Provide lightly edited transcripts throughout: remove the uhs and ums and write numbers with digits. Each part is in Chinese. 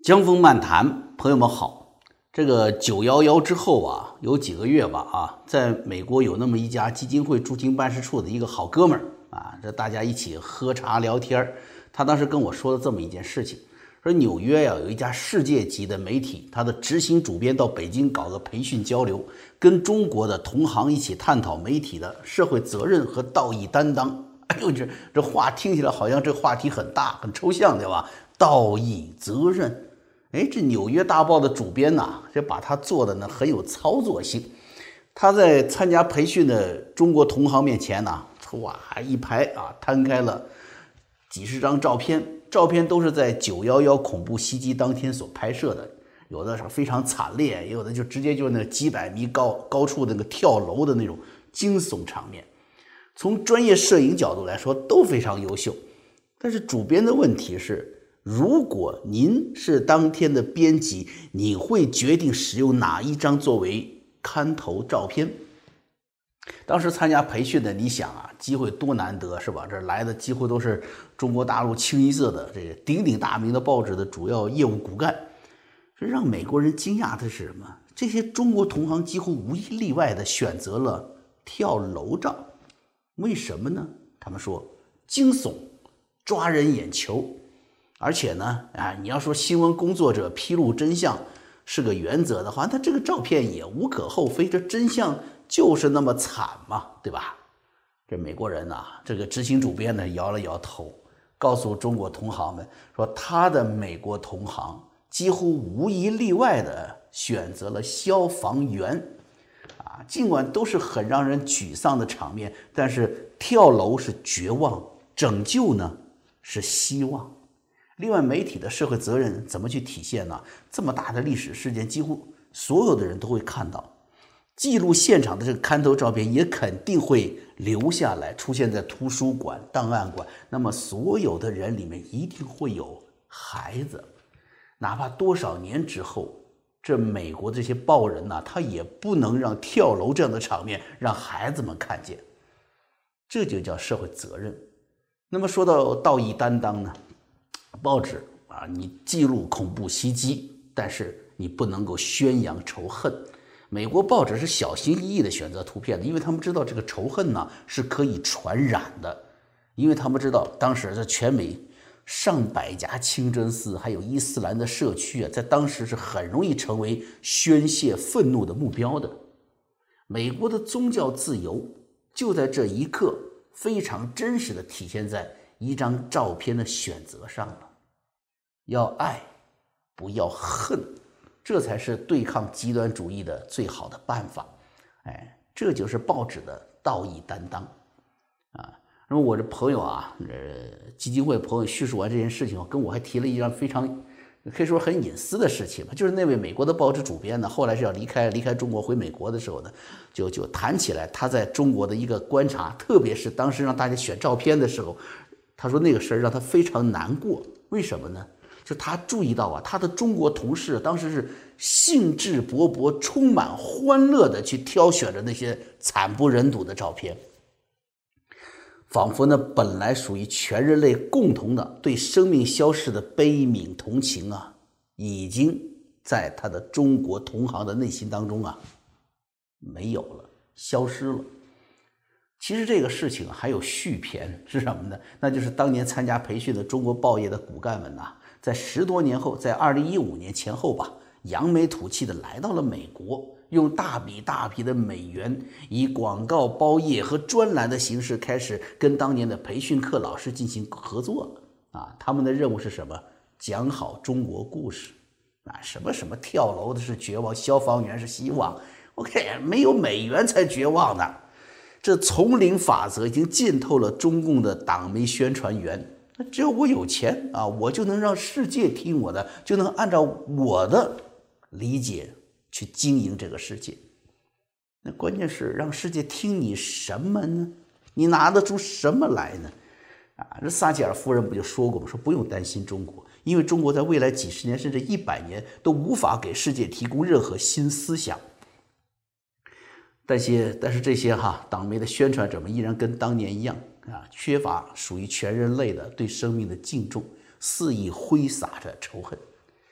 江峰漫谈，朋友们好。这个911之后啊，有几个月吧在美国有那么一家基金会驻京办事处的一个好哥们儿这大家一起喝茶聊天，他当时跟我说了这么一件事情，说纽约有一家世界级的媒体，他的执行主编到北京搞个培训交流，跟中国的同行一起探讨媒体的社会责任和道义担当。哎呦，这话听起来好像这话题很大很抽象，对吧？道义责任。这纽约大报的主编这把他做的很有操作性。他在参加培训的中国同行面前哇一排摊开了几十张照片，照片都是在911恐怖袭击当天所拍摄的，有的是非常惨烈，有的就直接就是那几百米高处那个跳楼的那种惊悚场面。从专业摄影角度来说都非常优秀，但是主编的问题是，如果您是当天的编辑，你会决定使用哪一张作为刊头照片？当时参加培训的，你想机会多难得是吧？这来的几乎都是中国大陆清一色的这个鼎鼎大名的报纸的主要业务骨干。这让美国人惊讶的是什么？这些中国同行几乎无一例外的选择了跳楼照。为什么呢？他们说惊悚，抓人眼球。而且呢，你要说新闻工作者披露真相是个原则的话，那这个照片也无可厚非，这真相就是那么惨嘛，对吧？这美国人这个执行主编摇了摇头，告诉中国同行们说，他的美国同行几乎无一例外的选择了消防员尽管都是很让人沮丧的场面，但是跳楼是绝望，拯救呢是希望。另外，媒体的社会责任怎么去体现呢？这么大的历史事件，几乎所有的人都会看到，记录现场的这个刊头照片也肯定会留下来，出现在图书馆、档案馆。那么，所有的人里面一定会有孩子，哪怕多少年之后，这美国这些报人他也不能让跳楼这样的场面让孩子们看见，这就叫社会责任。那么说到道义担当呢？报纸你记录恐怖袭击，但是你不能够宣扬仇恨。美国报纸是小心翼翼的选择图片的，因为他们知道这个仇恨是可以传染的，因为他们知道当时在全美上百家清真寺还有伊斯兰的社区在当时是很容易成为宣泄愤怒的目标的。美国的宗教自由就在这一刻非常真实的体现在一张照片的选择上了。要爱，不要恨，这才是对抗极端主义的最好的办法。这就是报纸的道义担当那么我这朋友基金会朋友叙述完这件事情，跟我还提了一张非常可以说很隐私的事情吧，就是那位美国的报纸主编后来是要离开中国回美国的时候就谈起来他在中国的一个观察，特别是当时让大家选照片的时候，他说那个事儿让他非常难过。为什么呢？就他注意到他的中国同事当时是兴致勃勃、充满欢乐的去挑选着那些惨不忍睹的照片，仿佛本来属于全人类共同的对生命消逝的悲悯同情已经在他的中国同行的内心当中没有了，消失了。其实这个事情还有续篇，是什么呢？那就是当年参加培训的中国报业的骨干们在10多年后，在2015年前后吧，扬眉吐气的来到了美国，用大笔大笔的美元，以广告包页和专栏的形式开始跟当年的培训课老师进行合作他们的任务是什么？讲好中国故事什么跳楼的是绝望，消防员是希望。OK， 没有美元才绝望呢。这丛林法则已经浸透了中共的党媒宣传员。只要我有钱我就能让世界听我的，就能按照我的理解去经营这个世界。那关键是让世界听你什么呢？你拿得出什么来呢？这撒切尔夫人不就说过吗？说不用担心中国，因为中国在未来几十年甚至100年都无法给世界提供任何新思想。但是这些党媒的宣传者们依然跟当年一样缺乏属于全人类的对生命的敬重，肆意挥洒着仇恨。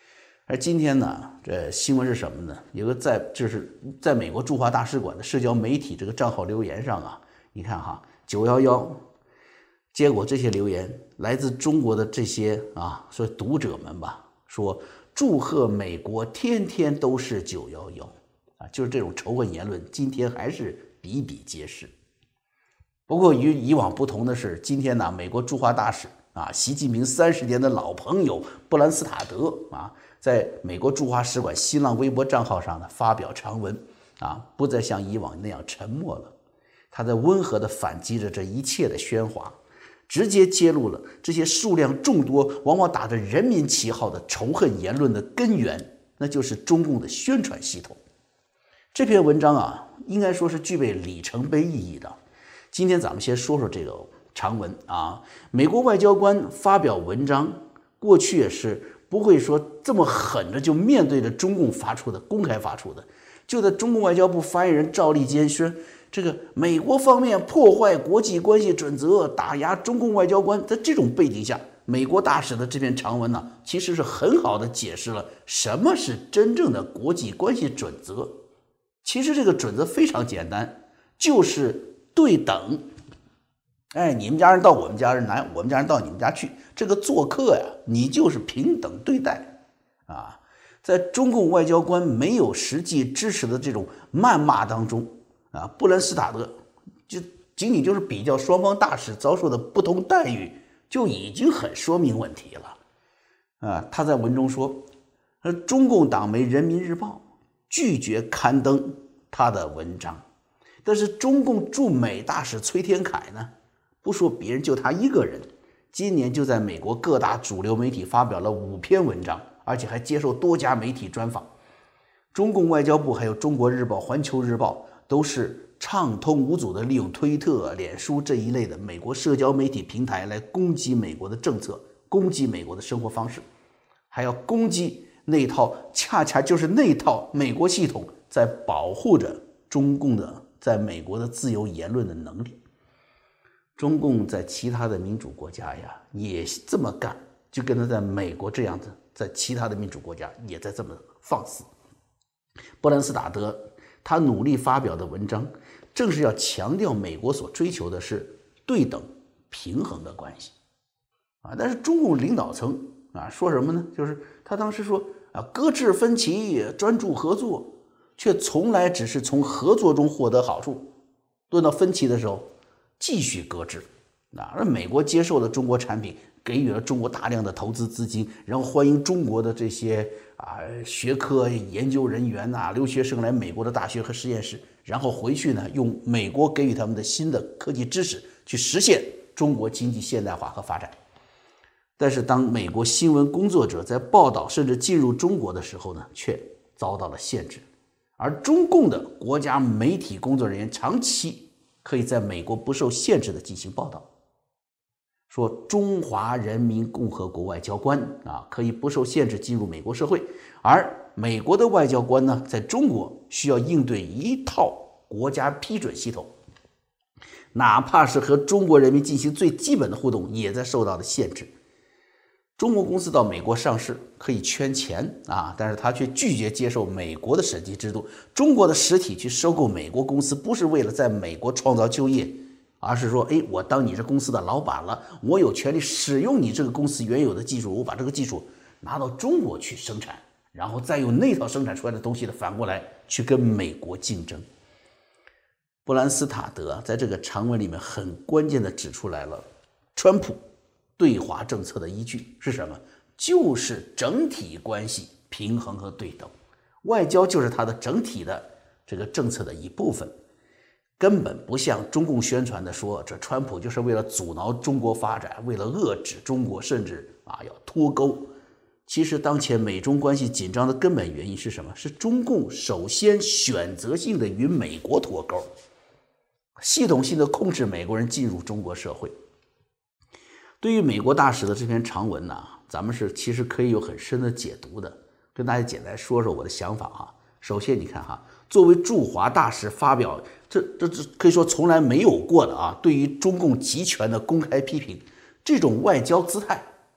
而今天呢，这新闻是什么呢？有个在美国驻华大使馆的社交媒体这个账号留言上啊，你看哈，911，结果这些留言来自中国的这些说读者们吧，说祝贺美国天天都是911就是这种仇恨言论，今天还是比比皆是。不过与以往不同的是，今天呢，美国驻华大使习近平30年的老朋友布兰斯塔德在美国驻华使馆新浪微博账号上呢发表长文不再像以往那样沉默了，他在温和地反击着这一切的喧哗，直接揭露了这些数量众多、往往打着人民旗号的仇恨言论的根源，那就是中共的宣传系统。这篇文章应该说是具备里程碑意义的。今天咱们先说说这个长文美国外交官发表文章，过去也是不会说这么狠的就面对着中共公开发出的。就在中共外交部发言人赵立坚说，这个美国方面破坏国际关系准则，打压中共外交官，在这种背景下，美国大使的这篇长文呢，其实是很好的解释了什么是真正的国际关系准则。其实这个准则非常简单，就是对等。你们家人到我们家人来，我们家人到你们家去，这个做客呀，你就是平等对待在中共外交官没有实际支持的这种谩骂当中布兰斯塔德就仅仅就是比较双方大使遭受的不同待遇，就已经很说明问题了他在文中说，中共党媒《人民日报》拒绝刊登他的文章，但是中共驻美大使崔天凯呢，不说别人，就他一个人，今年就在美国各大主流媒体发表了5篇文章，而且还接受多家媒体专访。中共外交部还有中国日报、环球日报都是畅通无阻地利用推特、脸书这一类的美国社交媒体平台来攻击美国的政策，攻击美国的生活方式，还要攻击那套恰恰就是那套美国系统在保护着中共的在美国的自由言论的能力。中共在其他的民主国家也这么干，就跟他在美国这样子，在其他的民主国家也在这么放肆。布兰斯塔德他努力发表的文章，正是要强调美国所追求的是对等平衡的关系但是中共领导层说什么呢？就是他当时说搁置分歧，专注合作，却从来只是从合作中获得好处，论到分歧的时候继续搁置而美国接受了中国产品，给予了中国大量的投资资金，然后欢迎中国的这些学科研究人员留学生来美国的大学和实验室，然后回去呢，用美国给予他们的新的科技知识去实现中国经济现代化和发展。但是当美国新闻工作者在报道甚至进入中国的时候呢，却遭到了限制。而中共的国家媒体工作人员长期可以在美国不受限制地进行报道，说中华人民共和国外交官可以不受限制进入美国社会，而美国的外交官呢，在中国需要应对一套国家批准系统，哪怕是和中国人民进行最基本的互动，也在受到的限制。中国公司到美国上市可以圈钱但是他却拒绝接受美国的审计制度。中国的实体去收购美国公司，不是为了在美国创造就业，而是说我当你这公司的老板了，我有权利使用你这个公司原有的技术，我把这个技术拿到中国去生产，然后再用那套生产出来的东西的反过来去跟美国竞争。布兰斯塔德在这个长文里面很关键的指出来了，川普对华政策的依据是什么？就是整体关系平衡和对等，外交就是它的整体的这个政策的一部分，根本不像中共宣传的说，这川普就是为了阻挠中国发展，为了遏制中国，甚至要脱钩。其实当前美中关系紧张的根本原因是什么？是中共首先选择性的与美国脱钩，系统性的控制美国人进入中国社会。对于美国大使的这篇长文咱们是其实可以有很深的解读的，跟大家简单说说我的想法首先你看作为驻华大使发表这可以说从来没有过的对于中共集权的公开批评，这种外交姿态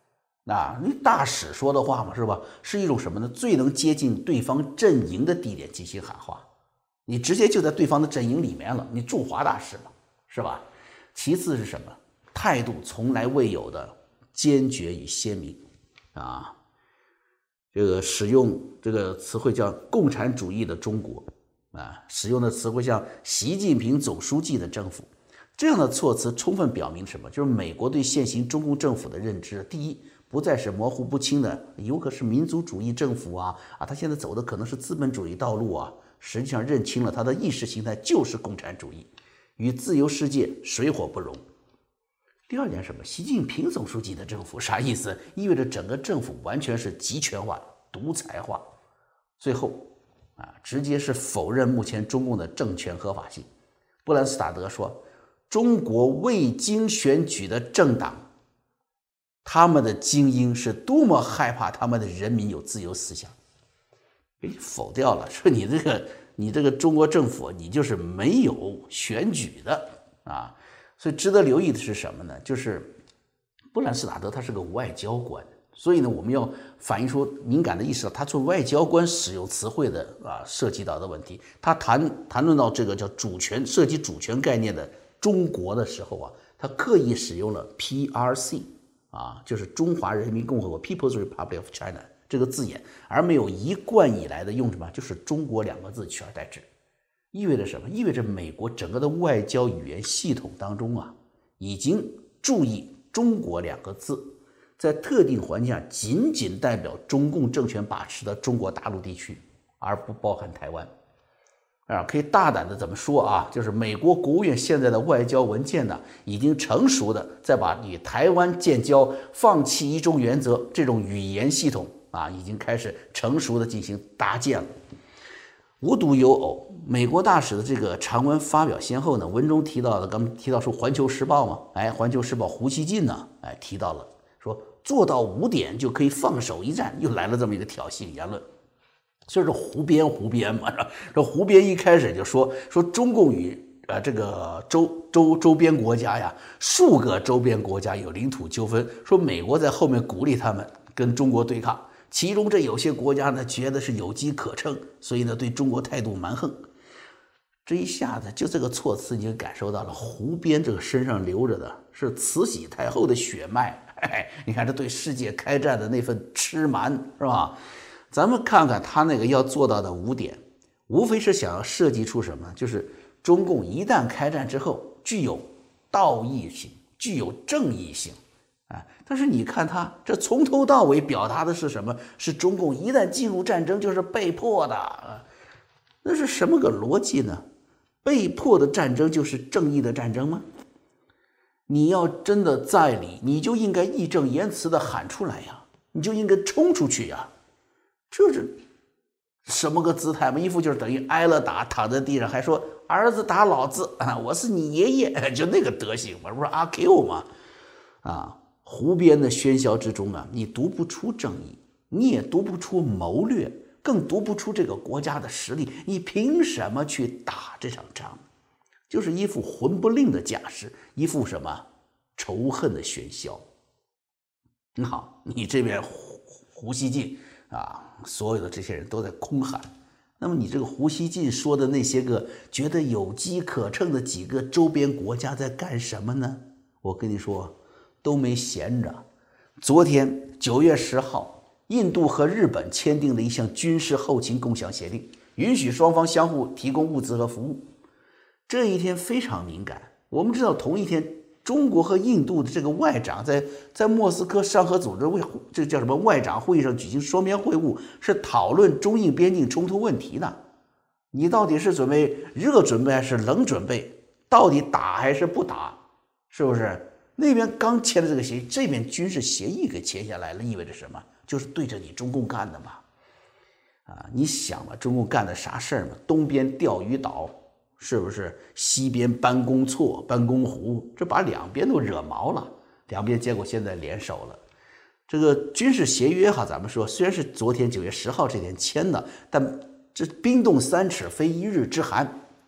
你大使说的话嘛，是吧？是一种什么呢？最能接近对方阵营的地点进行喊话，你直接就在对方的阵营里面了，你驻华大使了，是吧？其次是什么？态度从来未有的坚决与鲜明啊。这个使用这个词汇叫共产主义的中国使用的词汇像习近平总书记的政府，这样的措辞充分表明什么？就是美国对现行中共政府的认知，第一，不再是模糊不清的有可是民族主义政府他现在走的可能是资本主义道路实际上认清了他的意识形态就是共产主义，与自由世界水火不容。第二点什么？习近平总书记的政府啥意思？意味着整个政府完全是集权化、独裁化。最后直接是否认目前中共的政权合法性。布兰斯塔德说，中国未经选举的政党，他们的精英是多么害怕他们的人民有自由思想。否掉了，说你这个中国政府你就是没有选举的所以值得留意的是什么呢？就是布兰斯塔德他是个外交官，所以呢，我们要反映出敏感的意识到他从外交官使用词汇的涉及到的问题。他谈论到这个叫主权，涉及主权概念的中国的时候他刻意使用了 PRC 就是中华人民共和国 People's Republic of China 这个字眼，而没有一贯以来的用什么，就是中国两个字取而代之。意味着什么？意味着美国整个的外交语言系统当中已经注意中国两个字在特定环境下仅仅代表中共政权把持的中国大陆地区，而不包含台湾可以大胆的怎么说就是美国国务院现在的外交文件呢，已经成熟的在把与台湾建交、放弃一中原则这种语言系统已经开始成熟的进行搭建了。无独有偶，美国大使的这个长文发表先后呢，文中提到的，刚刚提到说《环球时报》嘛，环球时报胡锡进呢，提到了说做到5点就可以放手一战，又来了这么一个挑衅言论，就是胡编嘛。这胡编一开始就说中共与这个周边国家数个周边国家有领土纠纷，说美国在后面鼓励他们跟中国对抗。其中这有些国家呢觉得是有机可乘，所以呢对中国态度蛮横。这一下子就这个措辞你就感受到了胡编这个身上流着的是慈禧太后的血脉。你看这对世界开战的那份痴蛮是吧？咱们看看他那个要做到的5点，无非是想要设计出什么，就是中共一旦开战之后具有道义性，具有正义性。但是你看他这从头到尾表达的是什么？是中共一旦进入战争就是被迫的那是什么个逻辑呢？被迫的战争就是正义的战争吗？你要真的在理，你就应该义正言辞的喊出来你就应该冲出去这是什么个姿态吗？一副就是等于挨了打，躺在地上还说儿子打老子我是你爷爷，就那个德行嘛，不是阿 Q 吗？胡编的喧嚣之中你读不出正义，你也读不出谋略，更读不出这个国家的实力，你凭什么去打这场仗？就是一副混不吝的架势，一副什么仇恨的喧嚣。好，你这边胡锡进所有的这些人都在空喊，那么你这个胡锡进说的那些个觉得有机可乘的几个周边国家在干什么呢？我跟你说都没闲着。昨天9月10号，印度和日本签订了一项军事后勤共享协定，允许双方相互提供物资和服务。这一天非常敏感，我们知道同一天，中国和印度的这个外长在莫斯科上合组织这叫什么外长会议上举行双边会晤，是讨论中印边境冲突问题的。你到底是准备热准备还是冷准备？到底打还是不打？是不是？那边刚签的这个协议，这边军事协议给签下来了，意味着什么？就是对着你中共干的嘛。你想吧，中共干的啥事儿嘛？东边钓鱼岛，是不是？西边班公错、班公湖，这把两边都惹毛了，两边结果现在联手了。这个军事协约咱们说虽然是昨天9月10号这天签的，但这冰冻3尺非一日之寒。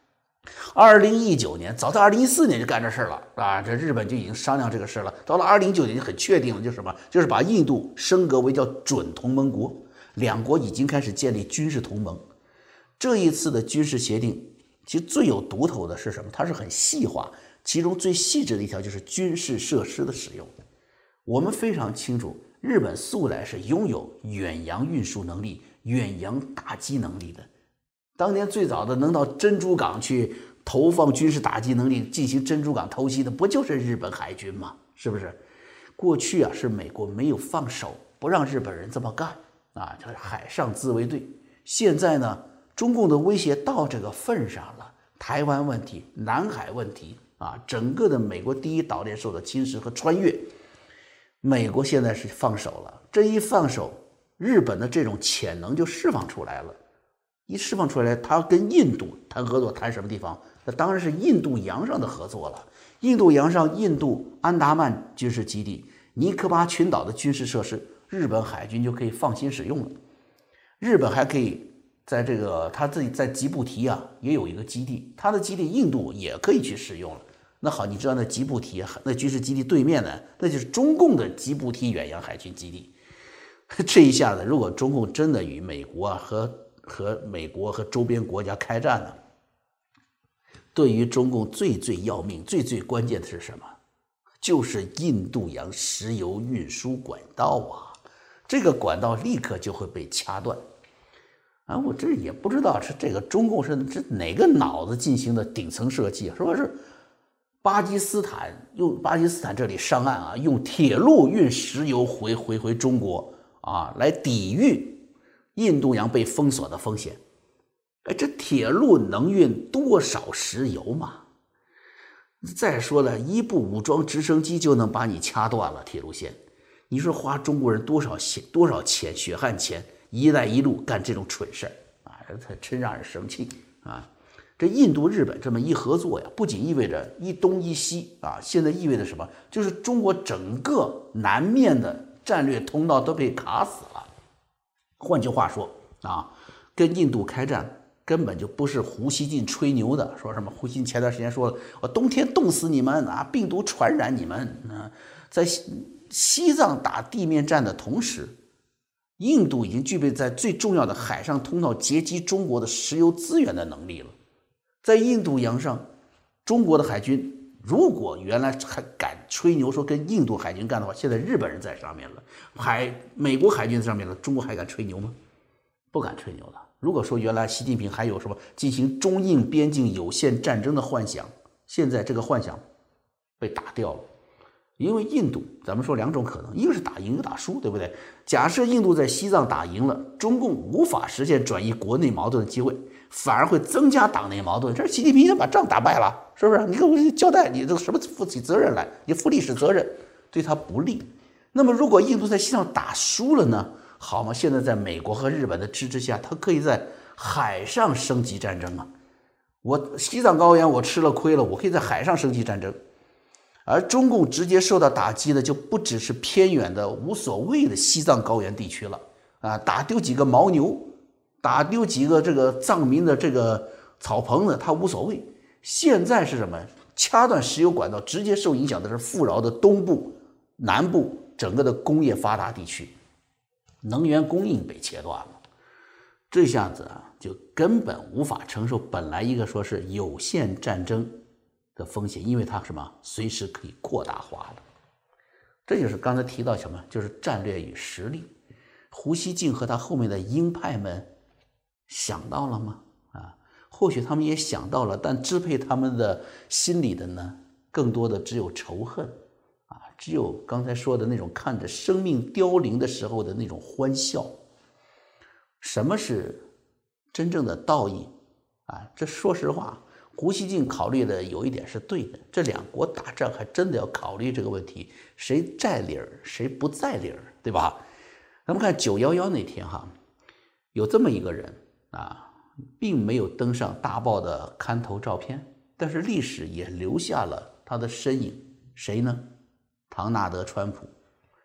2019年，早在2014年就干这事了啊！这日本就已经商量这个事了。到了2019年就很确定了，就是什么？就是把印度升格为叫准同盟国，两国已经开始建立军事同盟。这一次的军事协定，其实最有独头的是什么？它是很细化，其中最细致的一条就是军事设施的使用。我们非常清楚，日本素来是拥有远洋运输能力、远洋打击能力的。当年最早的能到珍珠港去投放军事打击能力进行珍珠港偷袭的，不就是日本海军吗？是不是？过去啊，是美国没有放手，不让日本人这么干啊，就是海上自卫队。现在呢，中共的威胁到这个份上了，台湾问题、南海问题啊，整个的美国第一岛链受到侵蚀和穿越，美国现在是放手了。这一放手，日本的这种潜能就释放出来了。一释放出来，他跟印度谈合作，谈什么地方？那当然是印度洋上的合作了。印度洋上，印度安达曼军事基地、尼科巴群岛的军事设施，日本海军就可以放心使用了。日本还可以在这个他自己在吉布提啊也有一个基地，他的基地印度也可以去使用了。那好，你知道那吉布提那军事基地对面呢，那就是中共的吉布提远洋海军基地。这一下子，如果中共真的与美国啊和美国和周边国家开战呢，对于中共最要命、最关键的是什么？就是印度洋石油运输管道啊！这个管道立刻就会被掐断。啊，我这也不知道是这个中共是哪个脑子进行的顶层设计啊？说是巴基斯坦这里上岸啊，用铁路运石油回中国啊，来抵御印度洋被封锁的风险。哎，这铁路能运多少石油嘛？再说了，一部武装直升机就能把你掐断了铁路线。你说花中国人多少钱、血汗钱，一带一路干这种蠢事啊，这真让人生气啊！这印度日本这么一合作呀，不仅意味着一东一西啊，现在意味着什么？就是中国整个南面的战略通道都被卡死了。换句话说啊，跟印度开战根本就不是胡锡进吹牛的，说什么胡锡进前段时间说了，我冬天冻死你们啊，病毒传染你们啊。在西藏打地面战的同时，印度已经具备在最重要的海上通道截击中国的石油资源的能力了。在印度洋上，中国的海军如果原来还敢吹牛说跟印度海军干的话，现在日本人在上面了，美国海军在上面了，中国还敢吹牛吗？不敢吹牛了。如果说原来习近平还有什么进行中印边境有限战争的幻想，现在这个幻想被打掉了。因为印度咱们说两种可能，一个是打赢一个打输，对不对？假设印度在西藏打赢了，中共无法实现转移国内矛盾的机会，反而会增加党内矛盾。这习近平已经把仗打败了，是不是？你给我交代，你这个什么负起责任来？你负历史责任，对他不利。那么如果印度在西藏打输了呢？好吗？现在在美国和日本的支持下，他可以在海上升级战争啊！我西藏高原我吃了亏了，我可以在海上升级战争。而中共直接受到打击的就不只是偏远的无所谓的西藏高原地区了啊，打丢几个牦牛，打丢几个这个藏民的这个草棚子，他无所谓。现在是什么？掐断石油管道，直接受影响的是富饶的东部、南部整个的工业发达地区，能源供应被切断了。这下子啊，就根本无法承受本来一个说是有限战争的风险，因为它什么随时可以扩大化了。这就是刚才提到什么，就是战略与实力。胡锡进和他后面的鹰派们想到了吗？啊，或许他们也想到了，但支配他们的心里的呢，更多的只有仇恨啊，只有刚才说的那种看着生命凋零的时候的那种欢笑。什么是真正的道义啊？这说实话，胡锡进考虑的有一点是对的，这两国打仗还真的要考虑这个问题，谁在理儿，谁不在理儿，对吧？咱们看911那天哈，有这么一个人啊，并没有登上大报的刊头照片，但是历史也留下了他的身影，谁呢？唐纳德·川普。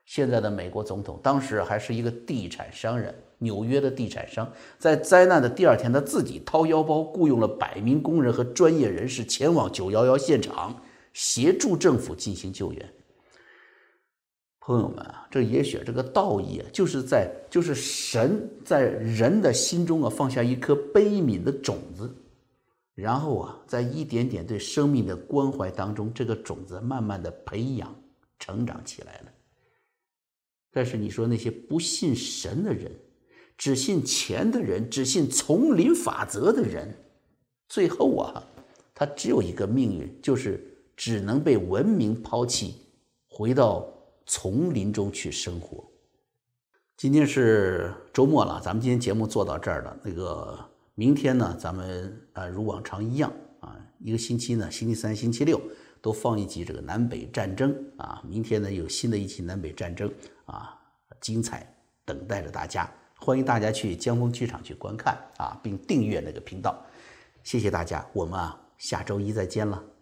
现在的美国总统，当时还是一个地产商人，纽约的地产商，在灾难的第2天，他自己掏腰包雇佣了100名工人和专业人士前往911现场，协助政府进行救援。朋友们啊，这也许这个道义啊，就是神在人的心中啊放下一颗悲悯的种子，然后啊，在一点点对生命的关怀当中，这个种子慢慢的培养成长起来了。但是你说那些不信神的人，只信钱的人，只信丛林法则的人，最后啊，他只有一个命运，就是只能被文明抛弃，回到丛林中去生活。今天是周末了，咱们今天节目做到这儿了。明天呢，咱们如往常一样啊，一个星期呢，星期三、星期六都放一集这个南北战争啊。明天呢，有新的一期南北战争啊，精彩等待着大家。欢迎大家去江风剧场去观看啊，并订阅那个频道。谢谢大家，我们下周一再见了。